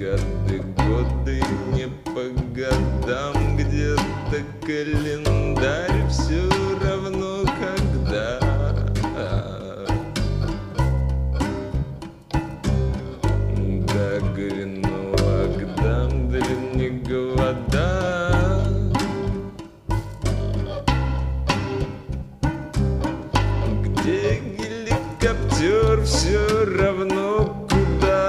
годы, годы не по годам, где-то календарь все равно когда. Да вину Агдам, длиннего вода. Где геликоптер, все равно куда.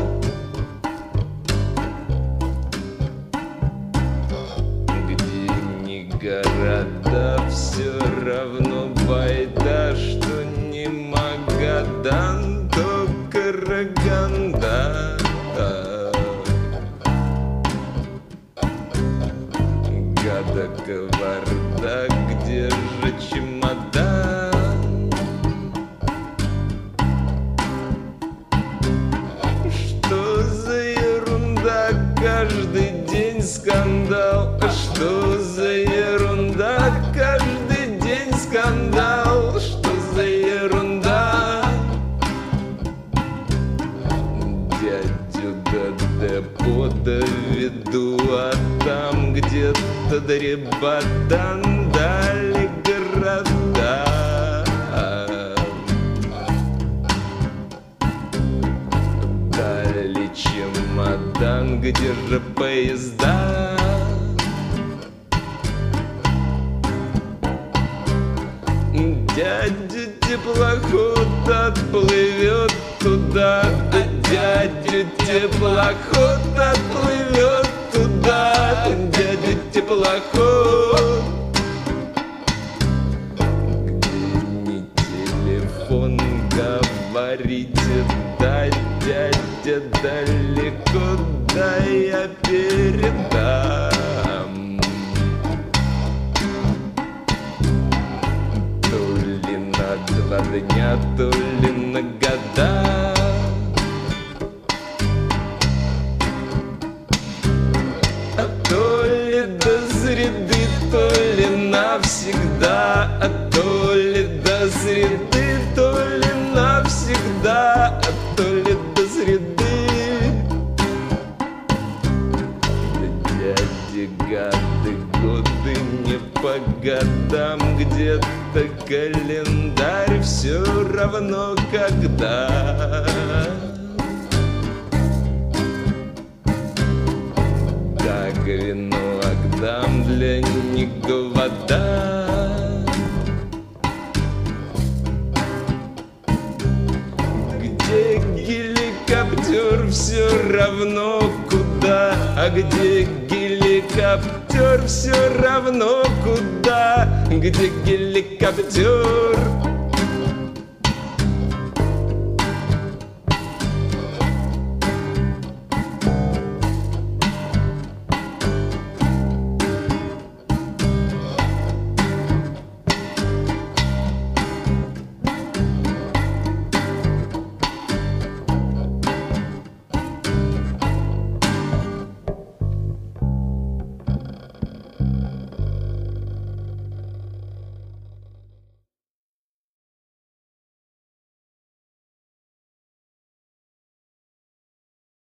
Где ни города, все равно байда, что не Магадан, то Караганда. Гада коварда, где же чемодан? Что за ерунда, каждый день скандал? Что за ерунда, каждый день скандал? Что за ерунда? Дядю до депо доведу, а там где-то Дребадан, дали города. Дали чемодан, где же поезда? Дядя теплоход отплывет туда, дядя теплоход отплывет туда, дядя теплоход. Где не телефон, говорите, да, дядя, далеко, да я передам. То ли на 2 дня, то ли на года. А то ли до среды, то ли навсегда. А то ли до среды, то ли навсегда. А то ли до среды. Да дяди гады, годы не по годам, где-то календарь все равно когда. Так вину Агдам, для него вода. Где геликоптер, все равно куда. А где геликоптер, все равно куда. Где геликоптер.